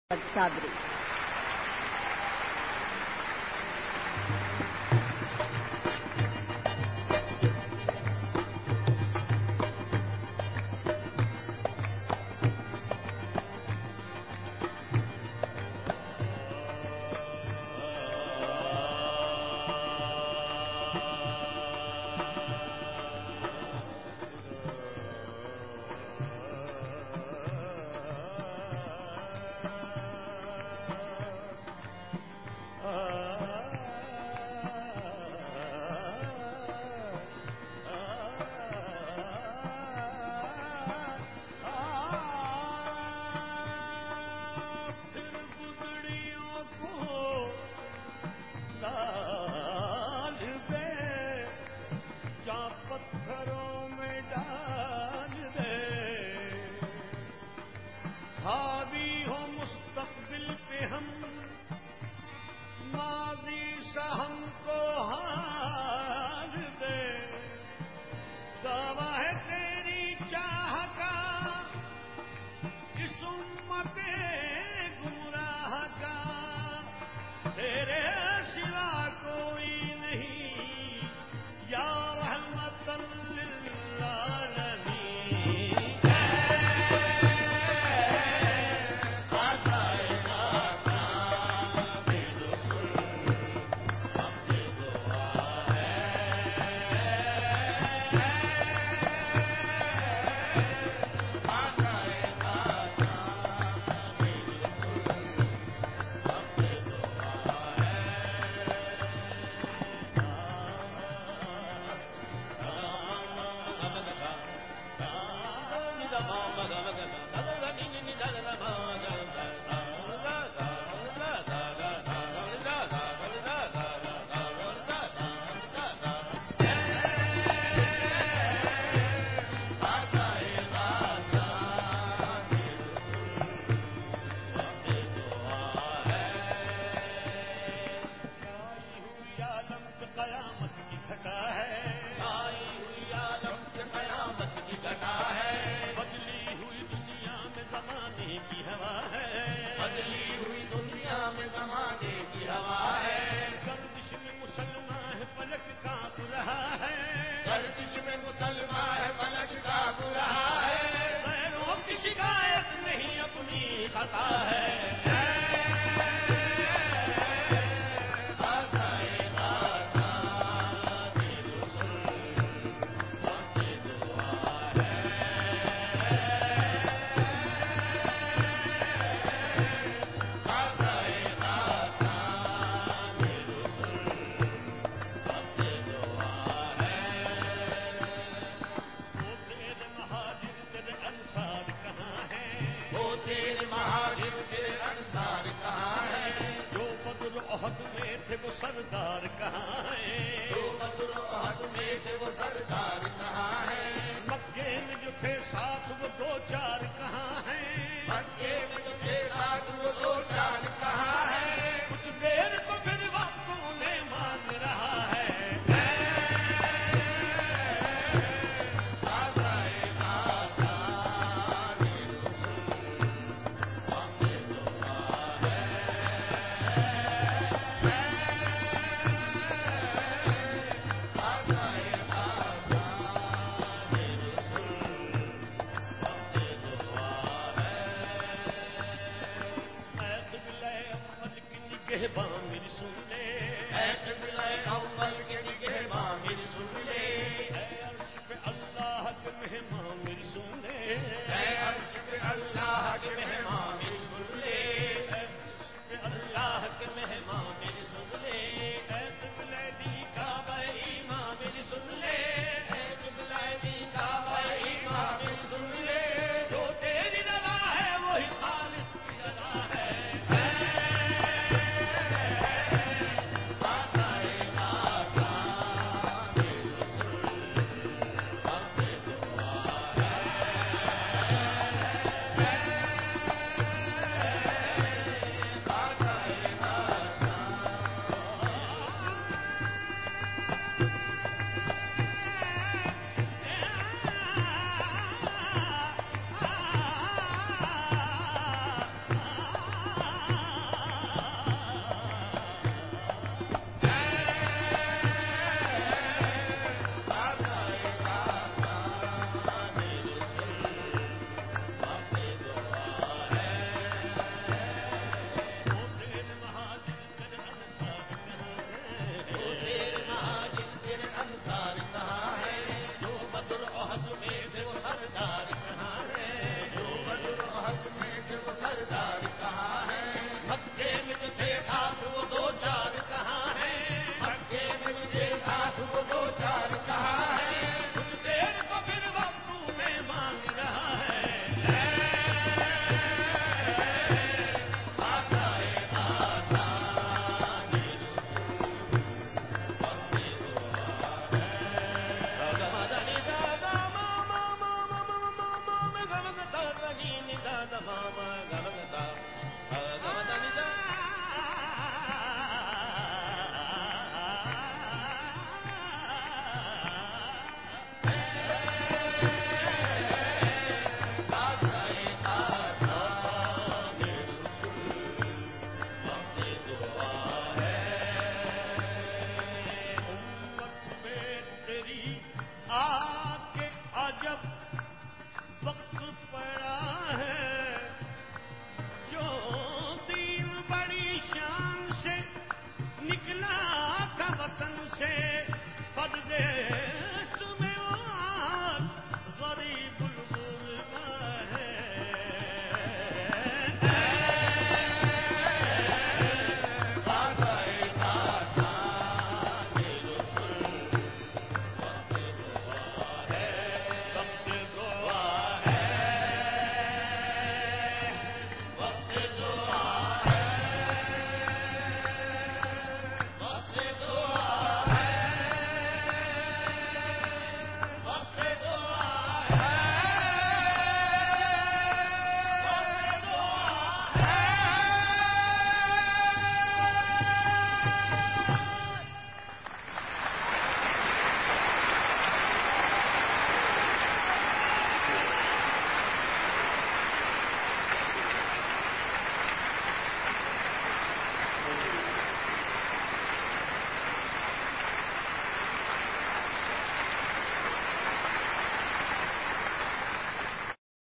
सादरी। पत्थरों में डाल दे, हावी हो मुस्तकबिल पे हम, माजी सा हमको हार दे। दावा है तेरी चाह का इस उम्मते गुमराह का, तेरे सिवा कोई नहीं या रहमतन लिल आलमीन। कयामत की घटा है, छाई हुई आलम पे कयामत की घटा है, बदली हुई दुनिया में जमाने की हवा है, बदली हुई दुनिया में जमाने की हवा है। गर्दिश में मुसलमान है पलक कांप रहा है, गर्दिश में मुसलमान है पलक कांप रहा है। गैरों की शिकायत नहीं अपनी खता है। अंसार कहाँ है, वो तेरे महाजिर तेरे अंसार कहाँ है, जो बद्र ओहद में थे वो सरदार कहाँ है, जो बद्र ओहद में थे वो सरदार कहाँ है। मक्के में जो थे साथ वो दो चार कहाँ है, मक्के में जो थे साथ वो दो चार कहाँ है। कुछ देर तो फिर वक्त उन्हें मांग रहा है। मेरी सुन ले, अव्वल के